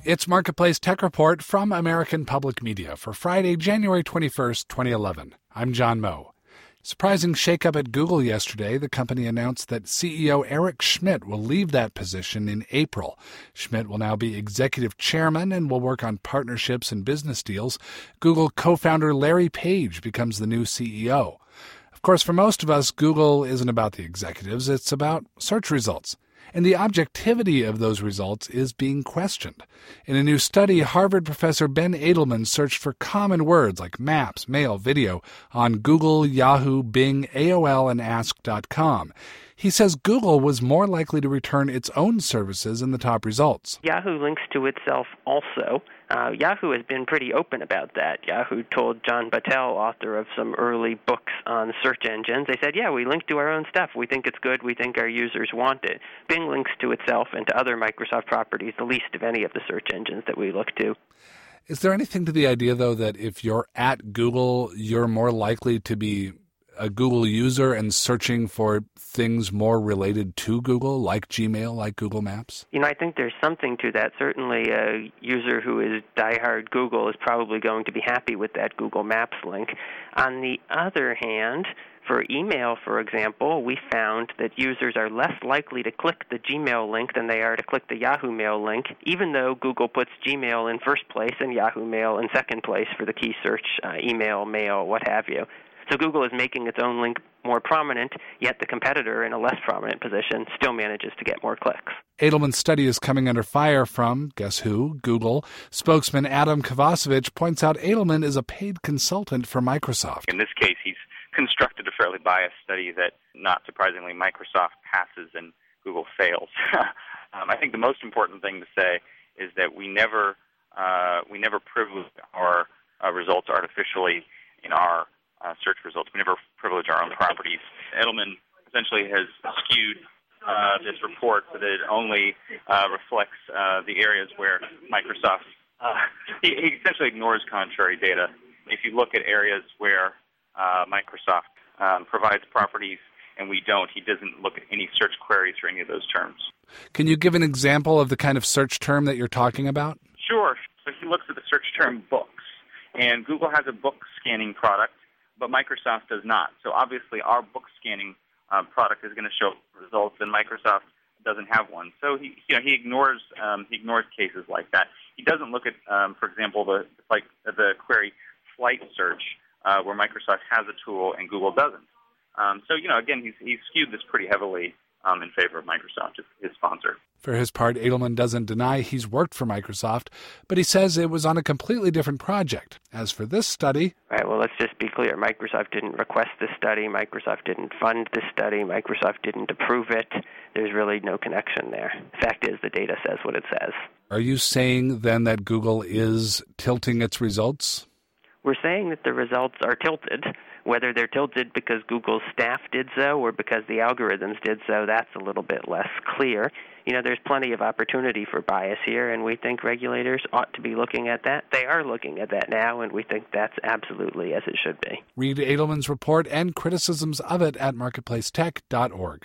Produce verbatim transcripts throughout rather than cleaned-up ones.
It's Marketplace Tech Report from American Public Media for Friday, January twenty-first, twenty eleven. I'm John Moe. Surprising shakeup at Google yesterday. The company announced that C E O Eric Schmidt will leave that position in April. Schmidt will now be executive chairman and will work on partnerships and business deals. Google co-founder Larry Page becomes the new C E O. Of course, for most of us, Google isn't about the executives. It's about search results. And the objectivity of those results is being questioned. In a new study, Harvard professor Ben Edelman searched for common words like maps, mail, video on Google, Yahoo, Bing, A O L, and Ask dot com. He says Google was more likely to return its own services in the top results. Yahoo links to itself also. Uh, Yahoo has been pretty open about that. Yahoo told John Battelle, author of some early books on search engines, they said, yeah, we link to our own stuff. We think it's good. We think our users want it. Bing links to itself and to other Microsoft properties, the least of any of the search engines that we look to. Is there anything to the idea, though, that if you're at Google, you're more likely to be a Google user and searching for things more related to Google, like Gmail, like Google Maps? You know, I think there's something to that. Certainly a user who is diehard Google is probably going to be happy with that Google Maps link. On the other hand, for email, for example, we found that users are less likely to click the Gmail link than they are to click the Yahoo Mail link, even though Google puts Gmail in first place and Yahoo Mail in second place for the key search, uh, email, mail, what have you. So Google is making its own link more prominent, yet the competitor in a less prominent position still manages to get more clicks. Edelman's study is coming under fire from, guess who, Google. Spokesman Adam Kovacevic points out Edelman is a paid consultant for Microsoft. In this case, he's constructed a fairly biased study that, not surprisingly, Microsoft passes and Google fails. um, I think the most important thing to say is that we never uh, we never privilege our uh, results artificially in our Uh, search results. We never privilege our own properties. Edelman essentially has skewed uh, this report so that it only uh, reflects uh, the areas where Microsoft, uh, he, he essentially ignores contrary data. If you look at areas where uh, Microsoft um, provides properties and we don't, he doesn't look at any search queries for any of those terms. Can you give an example of the kind of search term that you're talking about? Sure. So he looks at the search term books, and Google has a book scanning product, but Microsoft does not. So obviously our book scanning uh, product is going to show results, and Microsoft doesn't have one. So he, you know, he ignores um, he ignores cases like that. He doesn't look at, um, for example, the like the query flight search, uh, where Microsoft has a tool and Google doesn't. Um, so you know, again, he's he's skewed this pretty heavily um, in favor of Microsoft, his sponsor. For his part, Edelman doesn't deny he's worked for Microsoft, but he says it was on a completely different project. As for this study... All right, well, let's just be clear. Microsoft didn't request this study. Microsoft didn't fund this study. Microsoft didn't approve it. There's really no connection there. The fact is, the data says what it says. Are you saying, then, that Google is tilting its results? We're saying that the results are tilted. Whether they're tilted because Google's staff did so or because the algorithms did so, that's a little bit less clear. You know, there's plenty of opportunity for bias here, and we think regulators ought to be looking at that. They are looking at that now, and we think that's absolutely as it should be. Read Edelman's report and criticisms of it at marketplace tech dot org.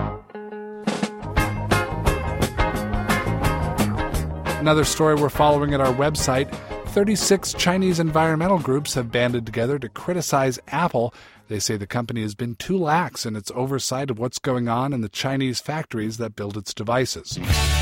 Another story we're following at our website. thirty-six Chinese environmental groups have banded together to criticize Apple. They say the company has been too lax in its oversight of what's going on in the Chinese factories that build its devices.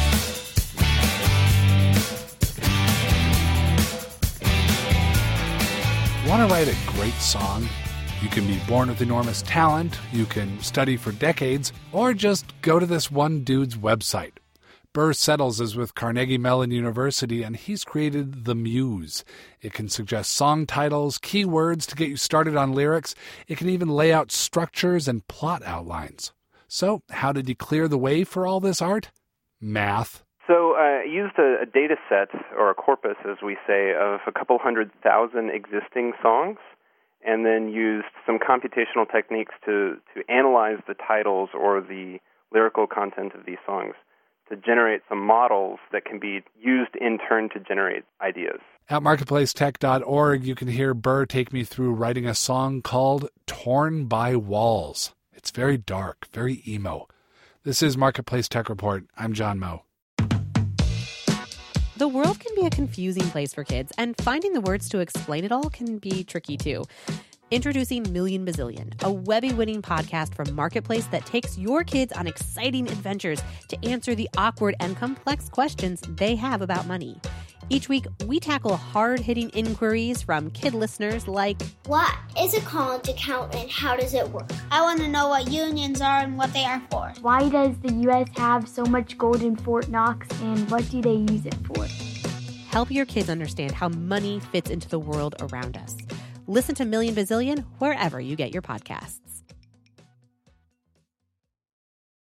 Want to write a great song? You can be born with enormous talent, you can study for decades, or just go to this one dude's website. Burr Settles is with Carnegie Mellon University, and he's created The Muse. It can suggest song titles, keywords to get you started on lyrics. It can even lay out structures and plot outlines. So, how did he clear the way for all this art? Math. So uh, I used a, a data set, or a corpus, as we say, of a couple hundred thousand existing songs, and then used some computational techniques to, to analyze the titles or the lyrical content of these songs, to generate some models that can be used in turn to generate ideas. At marketplace tech dot org, you can hear Burr take me through writing a song called Torn by Walls. It's very dark, very emo. This is Marketplace Tech Report. I'm John Moe. The world can be a confusing place for kids, and finding the words to explain it all can be tricky too. Introducing Million Bazillion, a Webby-winning podcast from Marketplace that takes your kids on exciting adventures to answer the awkward and complex questions they have about money. Each week, we tackle hard-hitting inquiries from kid listeners like, what is a college account and how does it work? I want to know what unions are and what they are for. Why does the U S have so much gold in Fort Knox and what do they use it for? Help your kids understand how money fits into the world around us. Listen to Million Bazillion wherever you get your podcasts.